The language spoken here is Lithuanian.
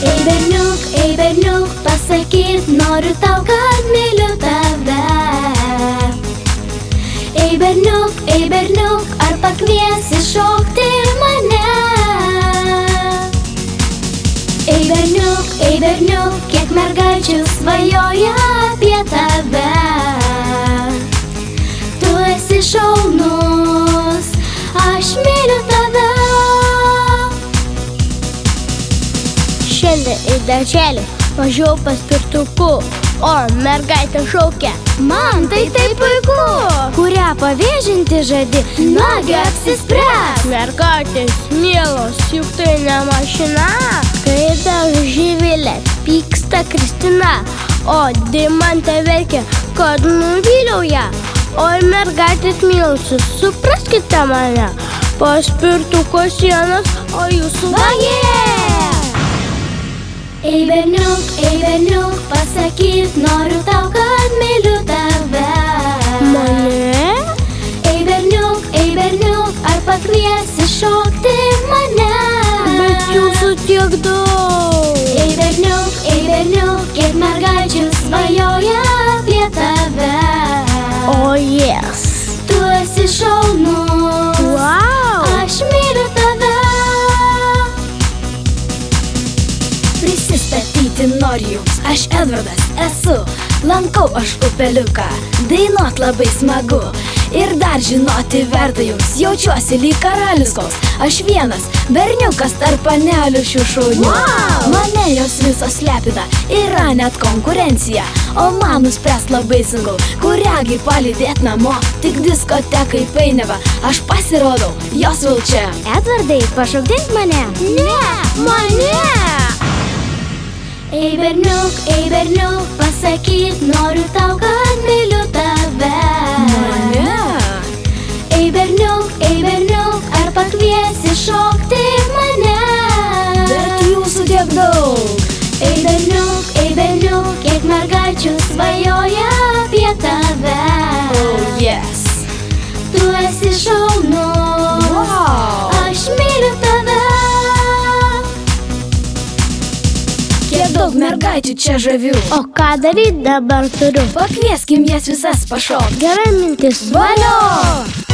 Ei berniuk, pasakyt noriu tau, kad myliu tave. Ei berniuk, ar pakviesi šokti mane? Ei berniuk, kiek mergaičių svajoja apie tave. Tu esi šaunus, aš myliu tave. Šiandien į darželį važiuoju paspirtuku, o mergaitė šaukia: Man tai puiku. Kurią pavėžinti žadi? Nagi apsispręs. Mergaitės mielos, juk tai ne mašina. Kai dar Živilė pyksta Kristina, o Deimantė verkia, kad nuvyliau ją. Oi mergaitės mielosios, supraskite mane, paspirtuko sienos, o jūsų vagie. Ei berniuk, pasakyt noriu tau, kad myliu tave. Mane? Ei berniuk, ar pakviesi šokti mane? Bet jūsų tiek daug. Ei berniuk, kiek mergaičių svajoja apie tave. Oh yes. Tu esi šaunus, Wow. aš myliu tave. Prisistatyti noriu jums, aš Edvardas esu. Lankau aš upeliuką, dainuot labai smagu. Ir dar žinoti verta jums, jaučiuosi lyg karalius koks. Aš vienas berniukas tarp panelių šių šaunių. Mane jos visos lepina, yra net konkurencija. O man nuspręst labai sunku, kuriągi palydėt namo. Tik diskotekai painiava, aš pasirodau, jos vilčia. Edvardai, pašaukdink mane. Ne, mane! Ei berniuk, pasakyt noriu tau, kad myliu tave. Mane? Ei berniuk, ar pakviesi šokti mane? Bet jūsų tiek daug. Ei berniuk, kiek mergaičių svajoja apie tave. Oh yes. Tu esi šaunus, Wow. aš myliu tave. Kiek daug mergaičių čia žavių. O ką daryti dabar turiu? Pakvieskim jas visas pašokti. Gera mintis. Valio!